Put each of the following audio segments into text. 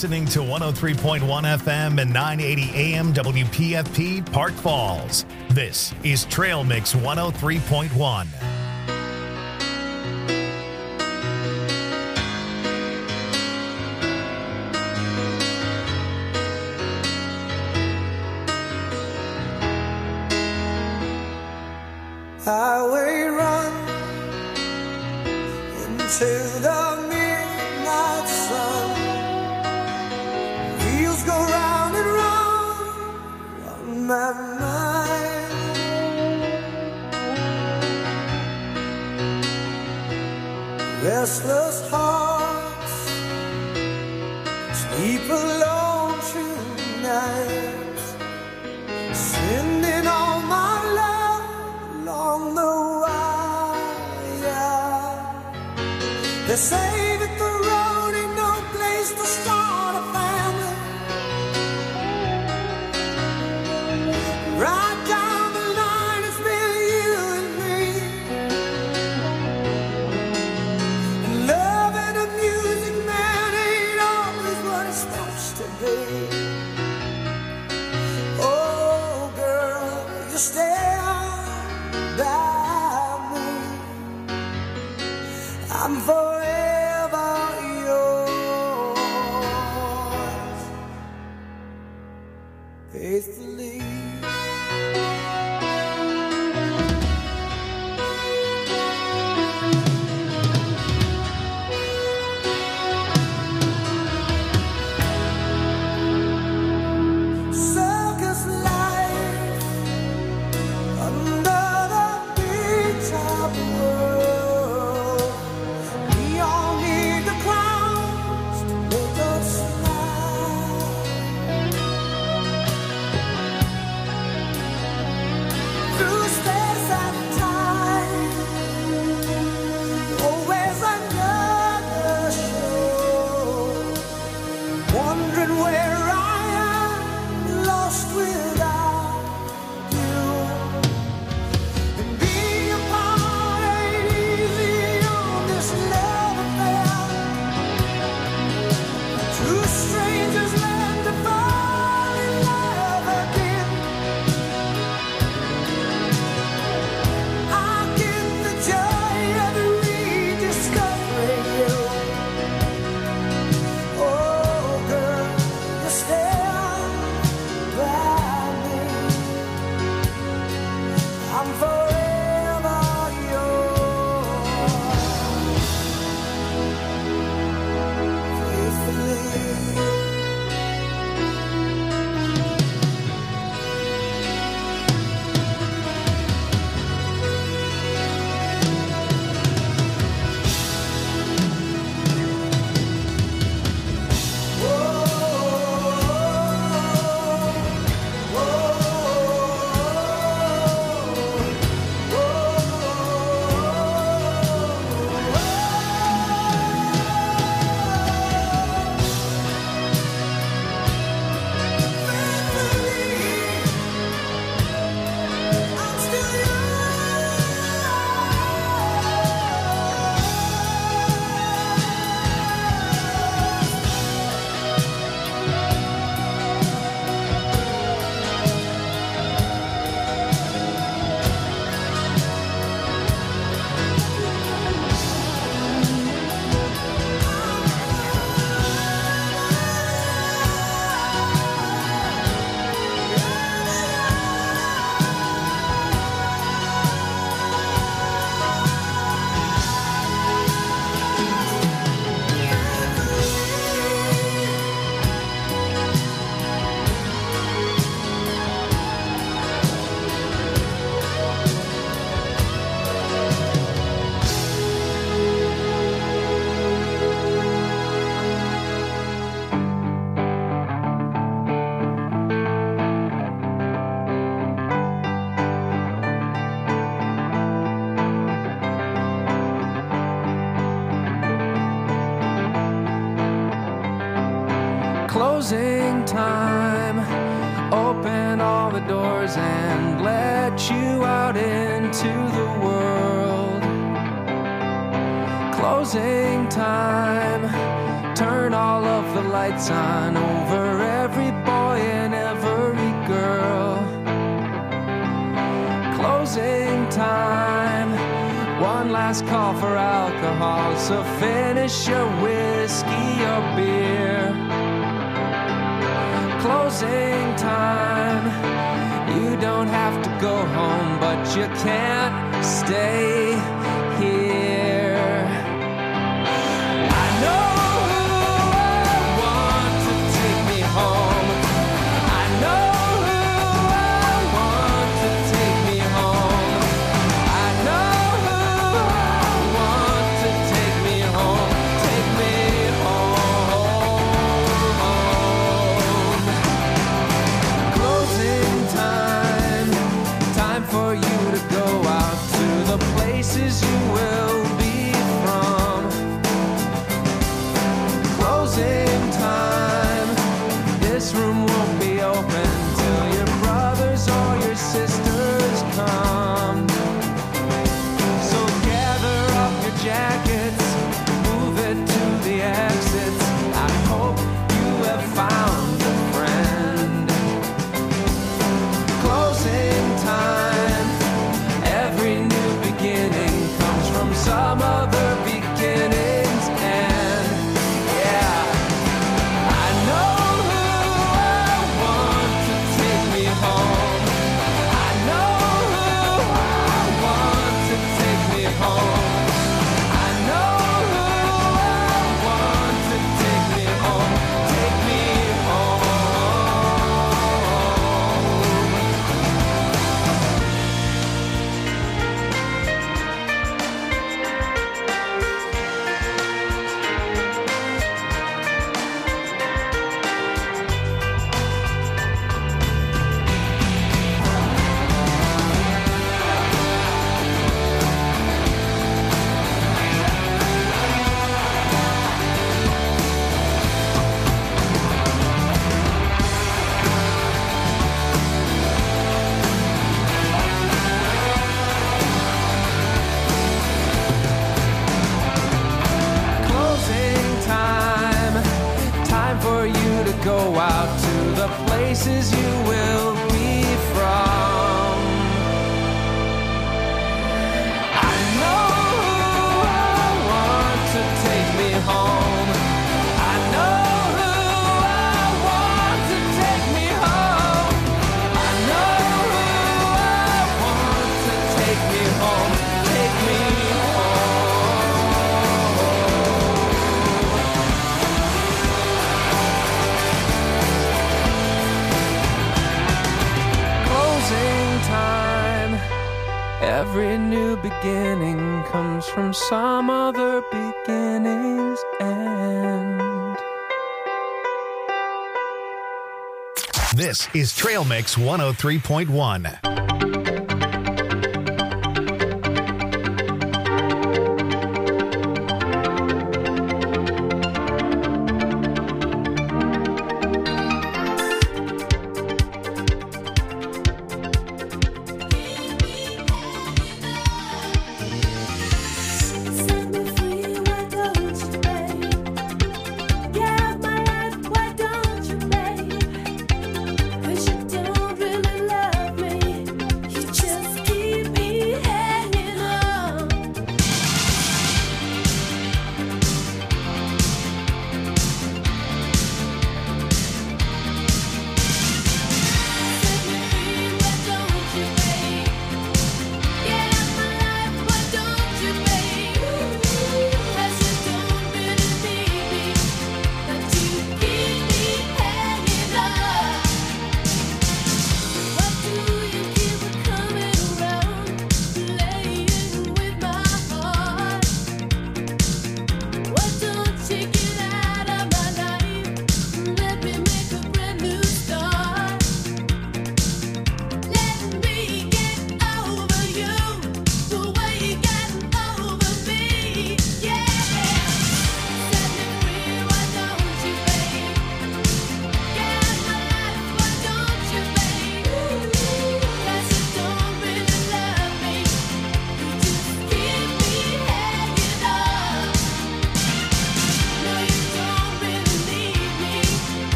listening to 103.1 FM and 980 AM WPFP Park Falls. This is Trail Mix 103.1. Highway run into the midnight sun. Wheels go round and round on my mind. Restless hearts sleep alone tonight, sending all my love along the wire. They say that the road ain't no place to start a family. Right down the line, it's been you and me. And love and the music, man, ain't always what it's supposed to be. Oh, girl, you stand by me. I'm forever yours, faithfully. Circus life under the big top world. We all need the clowns to make us smile. Through space and time, always another show. Wondering where I am, lost without you. And being apart ain't easy on this love affair. Two strangers learn to fall in love again. I get the joy of rediscovering you. Oh, girl, you stand by me. I'm forever yours, faithfully. I'm still Closing time. Open all the doors and let you out into the world. Closing time. Turn all of the lights on over every boy and every girl. Closing time, one last call for alcohol, so finish your whiskey or beer. Closing time, you don't have to go home, but you can't stay here. I know who I want to take me home. I know who I want to take me home. I know who I want to take me home. Take me home. Closing time, time for you to go out to the places you will be from. Closing time, this room won't be open till your brothers or your sisters come. So gather up your jackets, move it to the exits. I hope you have found a friend. Closing time, every new beginning comes from some other beginning's end. Yeah, I know who I want to take me home. I know who I want to take me home. I know who I want to take me home. Take me home. Closing time, time for you to go out to the places you will be from. I know who I want to take me home. I know who I want to take me home. I know who I want to take me home. Take me home. Closing time, every new beginning comes from some other beginning's end. This is Trail Mix 103.1. Set me free, why don't you, babe? Yeah, my life, why don't you, babe? 'Cause you don't really love me.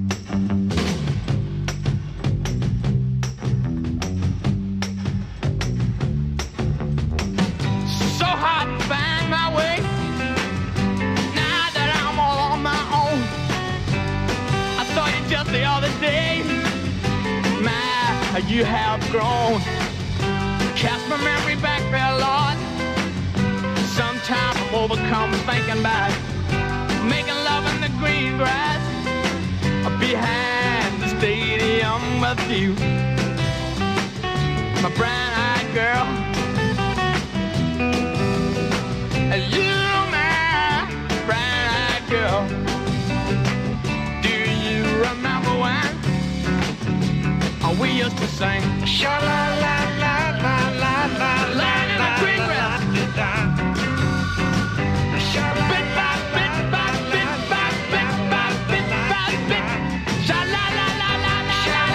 So hard to find my way. Now that I'm all on my own. I saw you just the other day. My, you have grown. Cast my memory back there, Lord. Sometimes I'm overcome thinking about making love in the green grass behind the stadium with you, my brown-eyed girl. You, my brown-eyed girl. Do you remember when we used to sing sha-la-la-la-la-la-la, lying in the green grass? Bit by bit by bit by bit by bit by bit. Sha-la-la-la-la-la,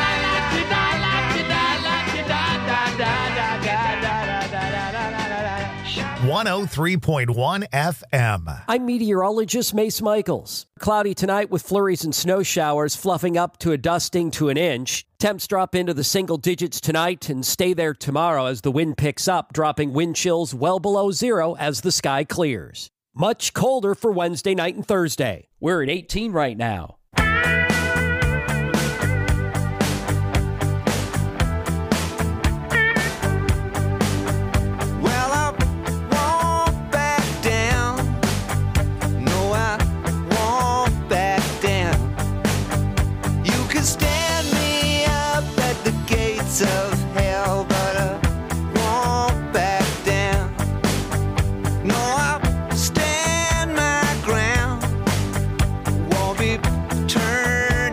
sha-la-la-la-la-la-la-la-la-la-la-la-la-la-la-la. 103.1 FM. I'm meteorologist Mace Michaels. Cloudy tonight with flurries and snow showers, fluffing up to a dusting to an inch. Temps drop into the single digits tonight and stay there tomorrow as the wind picks up, dropping wind chills well below zero as the sky clears. Much colder for Wednesday night and Thursday. We're at 18 right now. Well, I won't back down. No, I won't back down. You can stand me up at the gates of hell, but I won't back down. No, I'll stand my ground. Won't be turned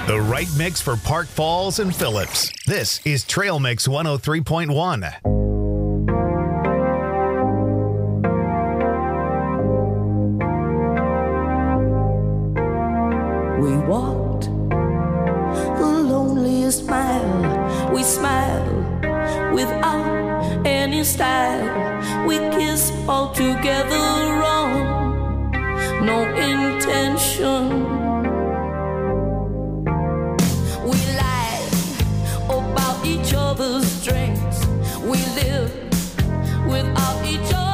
The right mix for Park Falls and Phillips. This is Trail Mix 103.1. We walked the loneliest mile. We smiled without any style. We kissed all together wrong, no intention. We lied about each other's strengths. We lived without each other.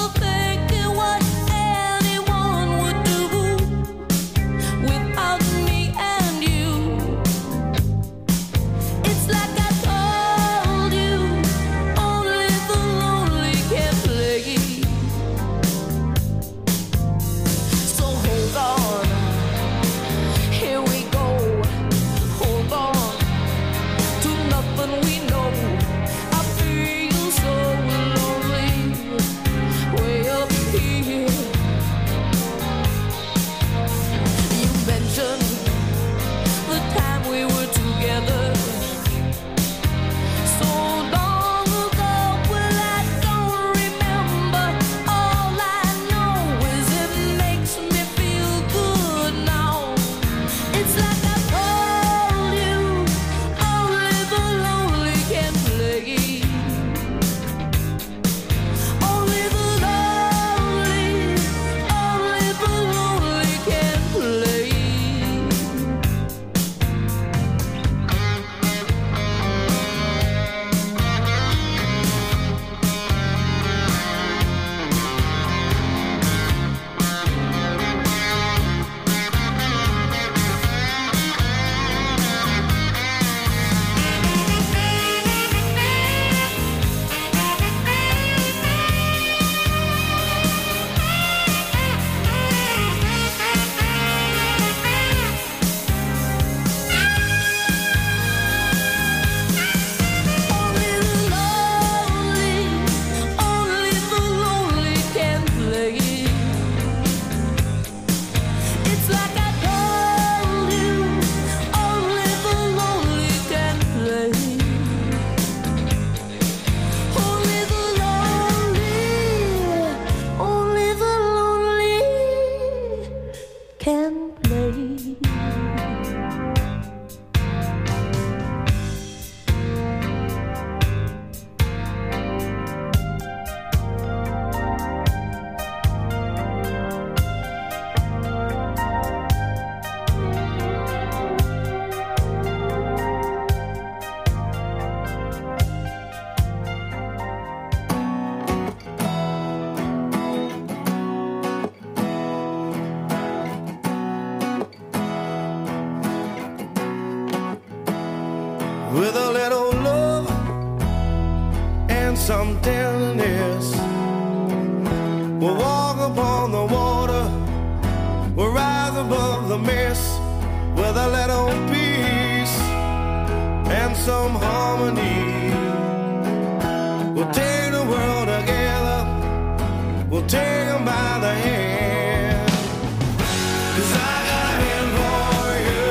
With a little love and some tenderness, we'll walk upon the water, we'll rise above the mist. With a little peace and some harmony, we'll take the world together, we'll take them by the hand. 'Cause I got a hand for you.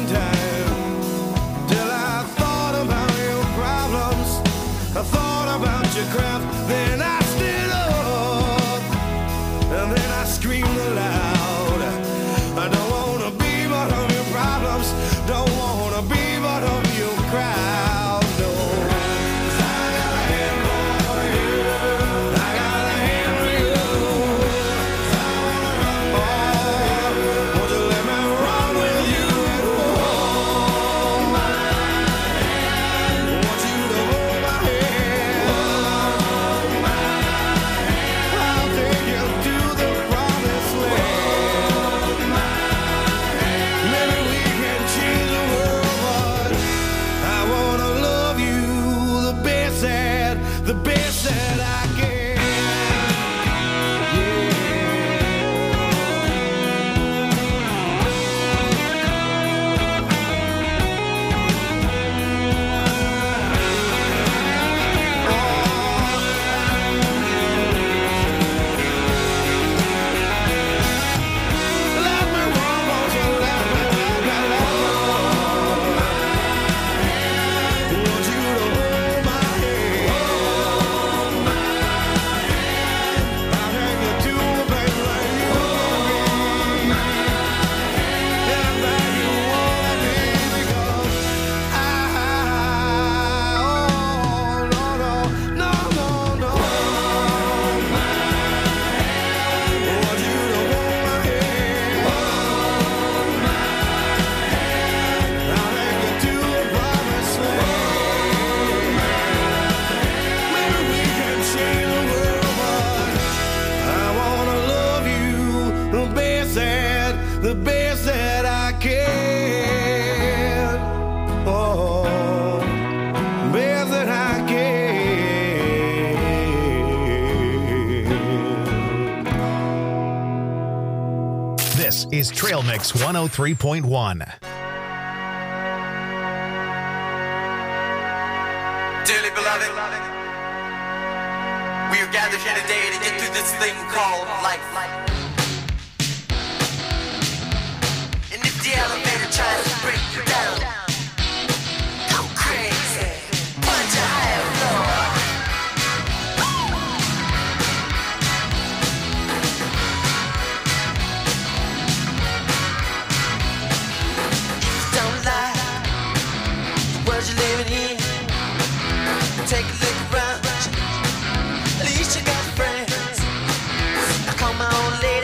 one time till I thought about your problems. I thought about your crap. Then I stood up and then I screamed aloud. I don't wanna be part of your problems. Don't wanna be part of your crowd. No. 'Cause I got a hand for you. I got a hand for you. 'Cause I wanna run for you. Won't you let me run with you? Hold my hand. Want you to hold my hand. Hold my hand. I'll take you to the promised land. Hold my hand. Maybe we can change the world, but I wanna love you the best that I can. Let me run, won't you let me run? Want you to hold my hand. I'll take you to a place like you want me. Yeah, like you want me, because no. Want you to hold my hand. I'll take you to a promised land. Maybe we can change the world, but I wanna love you the best that I can. Oh, best that I can. This is Trail Mix 103.1. Dearly beloved, we are gathered here today to get through this thing called life. And if the elevator tries to break you down, go crazy, punch a higher floor. If you don't like the world you're living in, take a look around. At least you got friends. I call my own lady.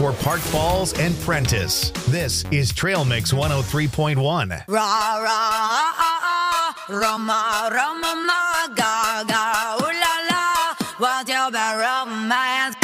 for Park Falls and Prentice. This is Trail Mix 103.1. Ra ra Roma Roma ma ga ga ooh la la, what's your bad romance?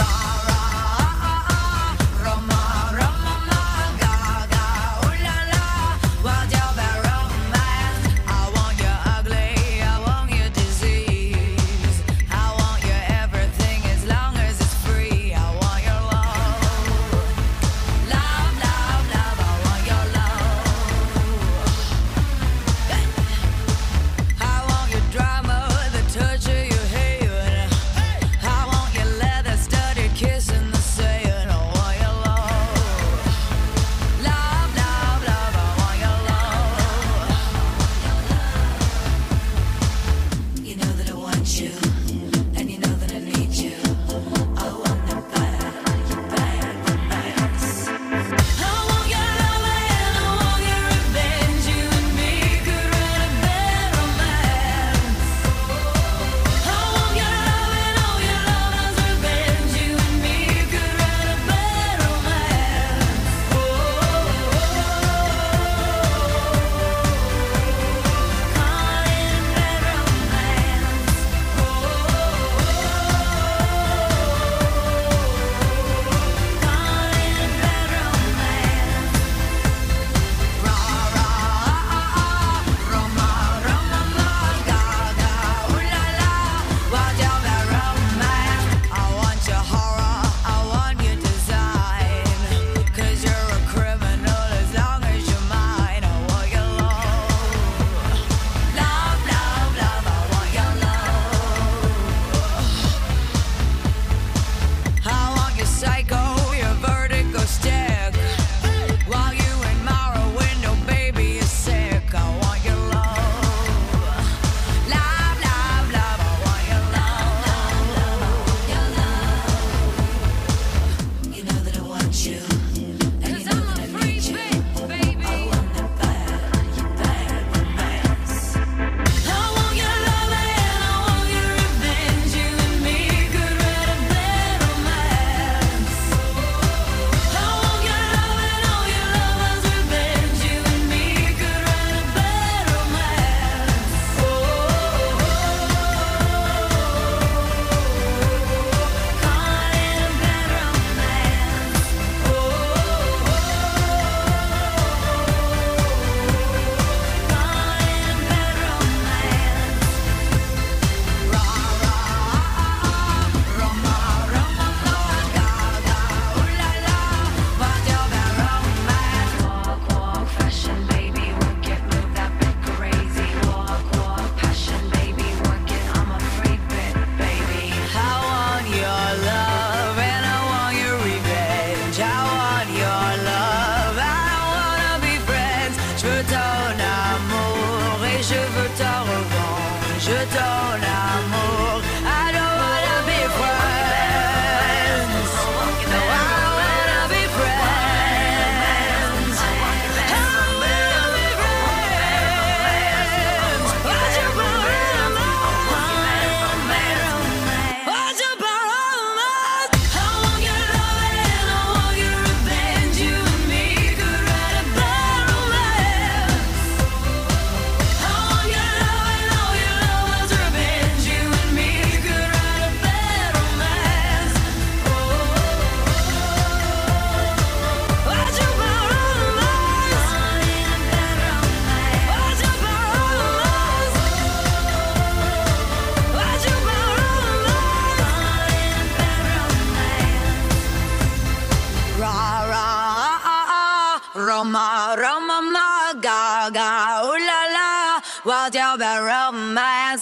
Roma, Roma, ma, ga, ga, ooh la la, what's your bad romance?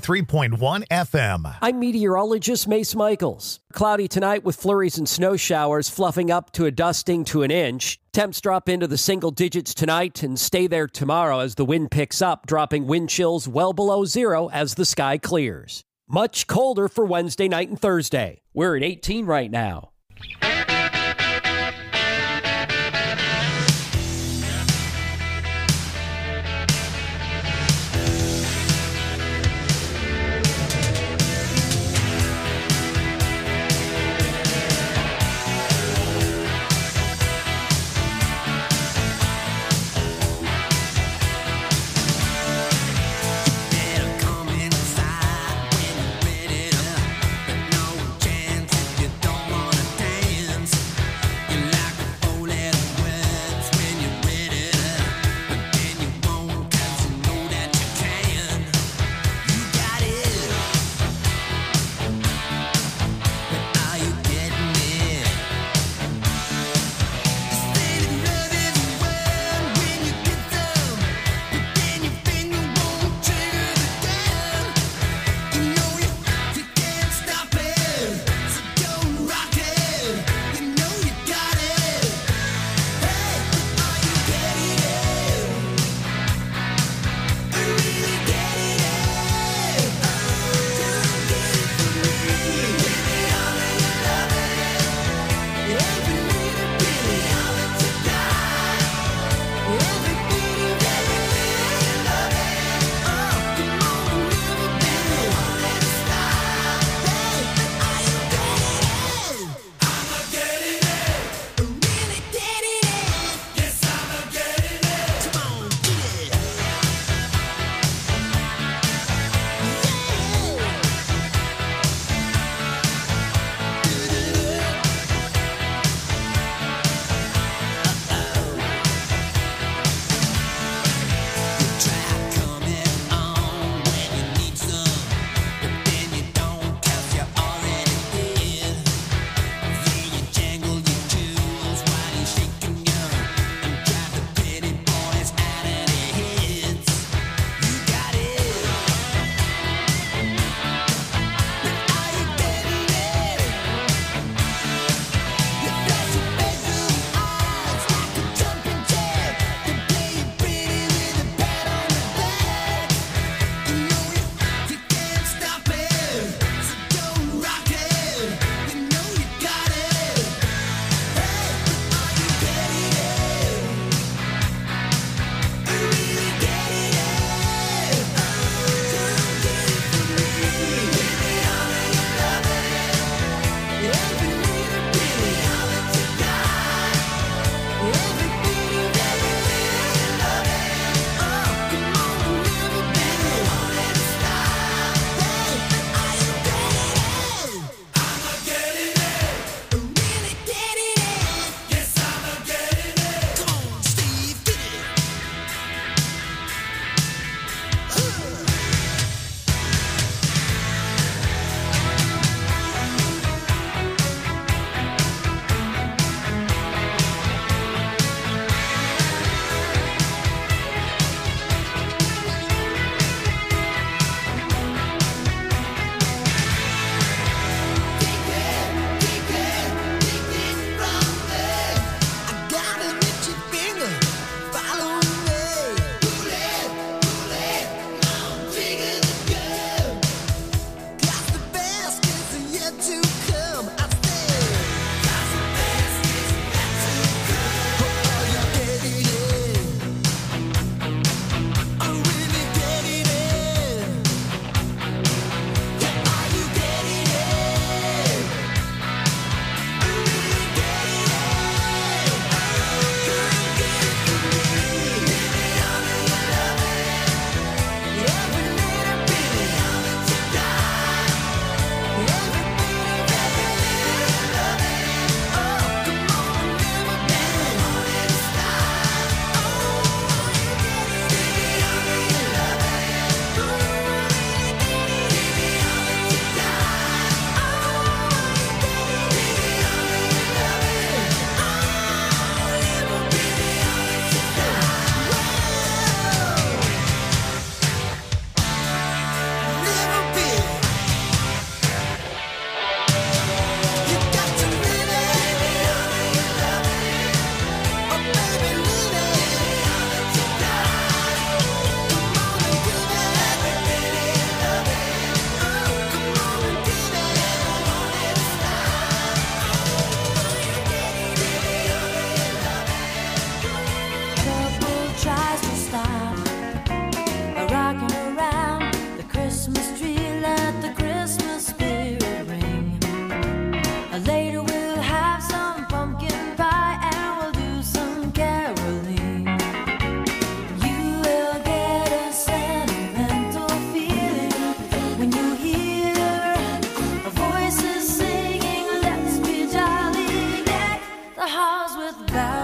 103.1 FM. I'm meteorologist Mace Michaels. Cloudy tonight with flurries and snow showers fluffing up to a dusting to an inch. Temps drop into the single digits tonight and stay there tomorrow as the wind picks up, dropping wind chills well below zero as the sky clears. Much colder for Wednesday night and Thursday. We're at 18 right now.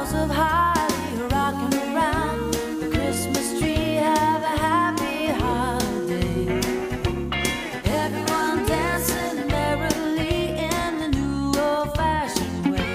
boughs of holly rocking around the Christmas tree. Have a happy holiday. Everyone dancing merrily in the new old-fashioned way.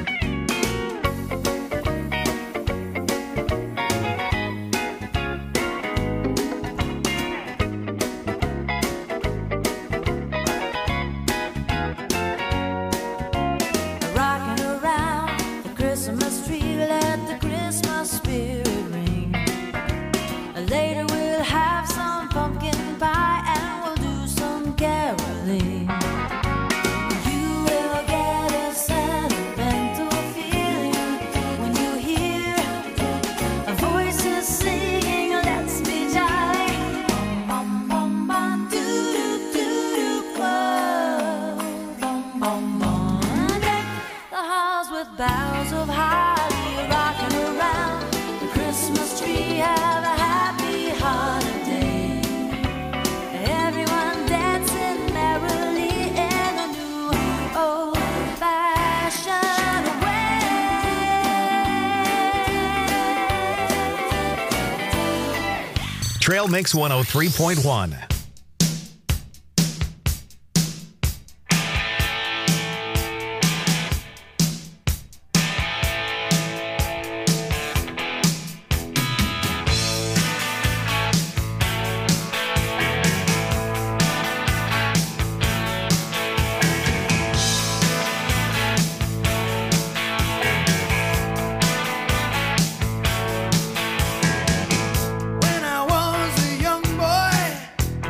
Rocking around the Christmas tree, let the Christmas spirit ring. Later we'll have some pumpkin pie and we'll do some caroling. You will get a sentimental feeling when you hear voices singing, let's be jolly. Bum, bum, bum, doo-doo-doo-doo, whoa. Bum, bum, bum. Deck the halls with boughs of holly rocking around the Christmas tree. Have a happy holiday. Everyone dancing merrily in the new old-fashioned way. Trail Mix 103.1. When I was a young boy,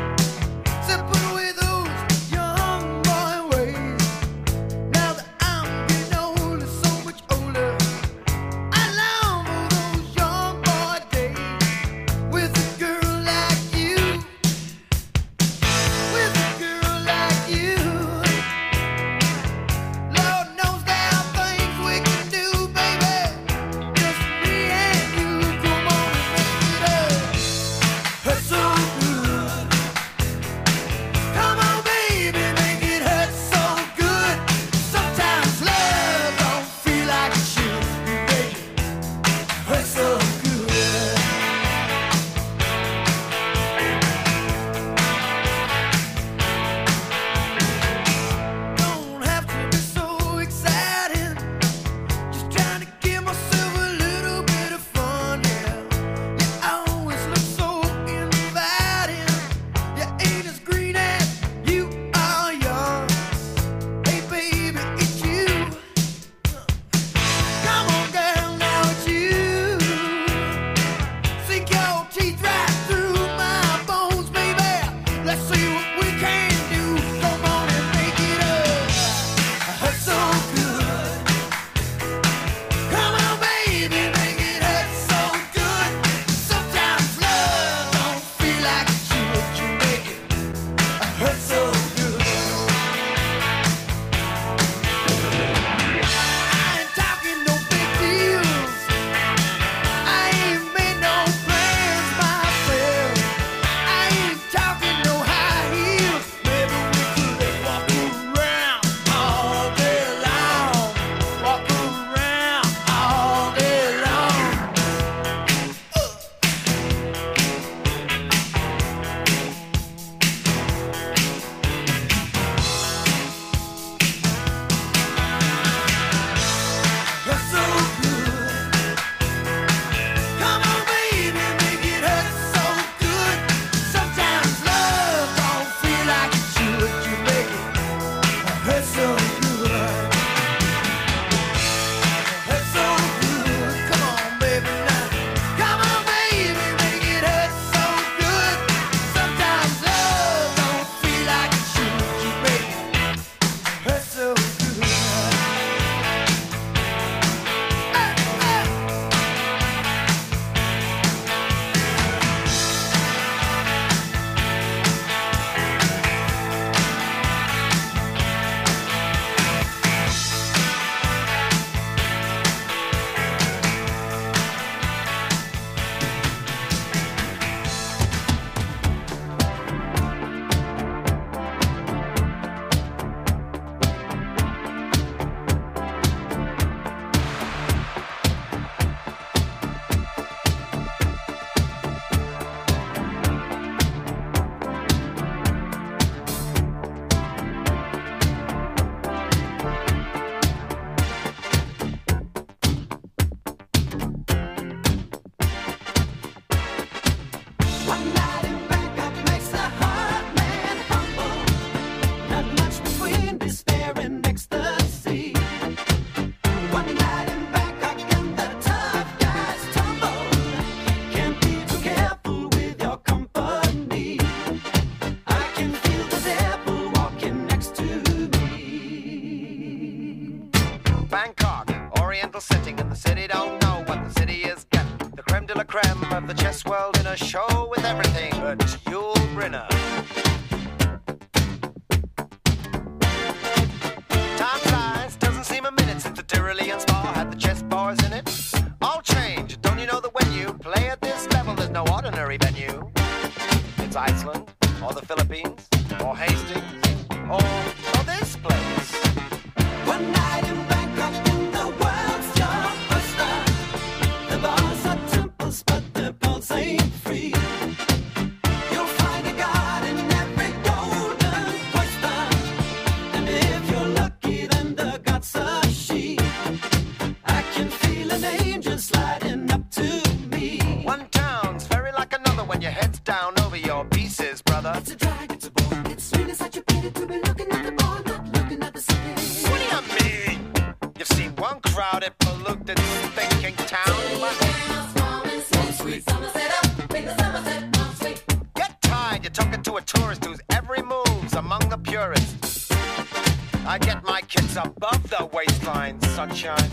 don't know what the city is getting. The creme de la creme of the chess world in a show with everything but Yul Brynner. Time flies, doesn't seem a minute since the Tyrolean Spa had the chess bars in it. All change, don't you know that when you play at this level, there's no ordinary venue? It's Iceland, or the Philippines, or Hastings, or this place. One night in Bangkok in the world's your oyster. The bars are temples, but the pulse ain't free. You'll find a god in every golden oyster. And if you're lucky, then the god's a she. I can feel an angel sliding up to me. One town's very like another when your head's down over your pieces, brother. It's a drag, it's a bore. It's really such a pity to be looking at the bar, not looking at the city. What do you mean? You've seen one crowded, polluted, thinking town. Get tired, you're talking to a tourist whose every move's among the purists. I get my kids above the waistline, sunshine.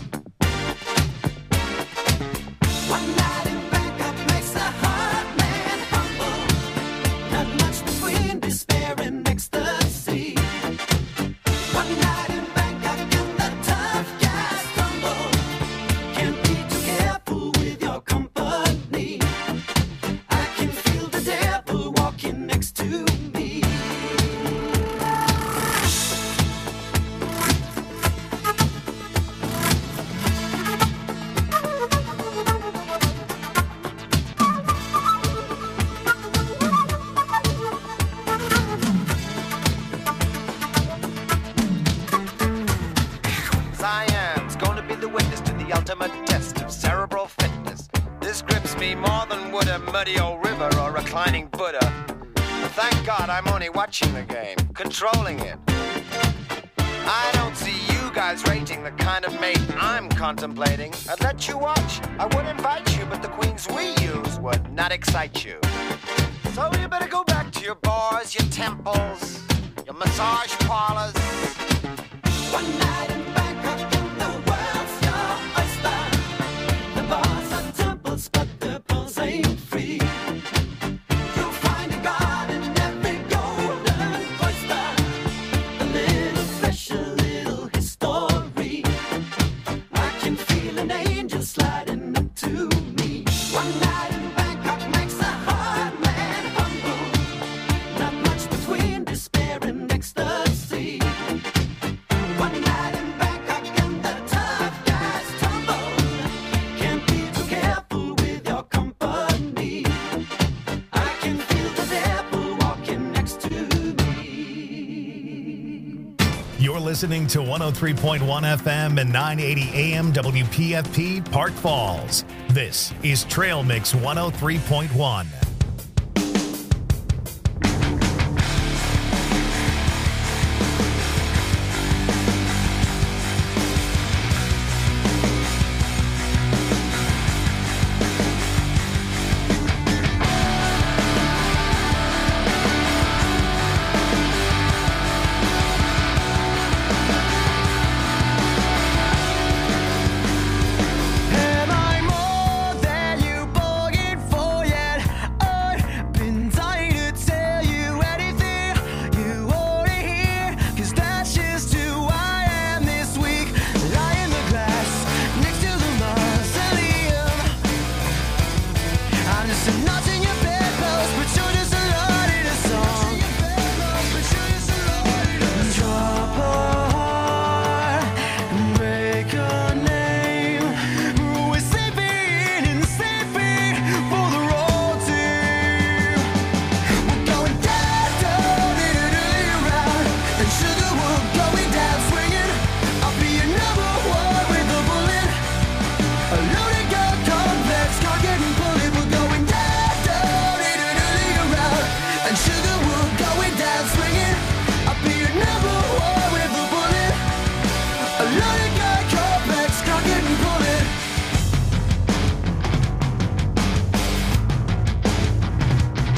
One night in Bangkok makes a hard man humble. Not much between despair and ecstasy. One night in Bangkok and the tough guys tumble. Can't be too careful with your company. I can feel the devil walking next to me. Siam's gonna be the witness to the ultimate test of cerebral fitness. This grips me more than would a muddy old river or reclining Buddha. But thank God I'm only watching the game, controlling it. I don't see you guys rating the kind of mate I'm contemplating. I'd let you watch, I would invite you, but the queens we use would not excite you. So you better go back to your bars, your temples, your massage parlors. One night in Bangkok and the world's your oyster. The bars are temples, but the pulse ain't free. You'll find a god in every golden oyster. A little flesh, a little history. I can feel an angel sliding up to me. One night in Bangkok makes a hard man humble. Not much between despair and ecstasy. One night in Bangkok and the tough guys tumble. Can't be too careful with your company. I can feel the devil walking next to me. You're listening to 103.1 FM and 980 AM WPFP Park Falls. This is Trail Mix 103.1.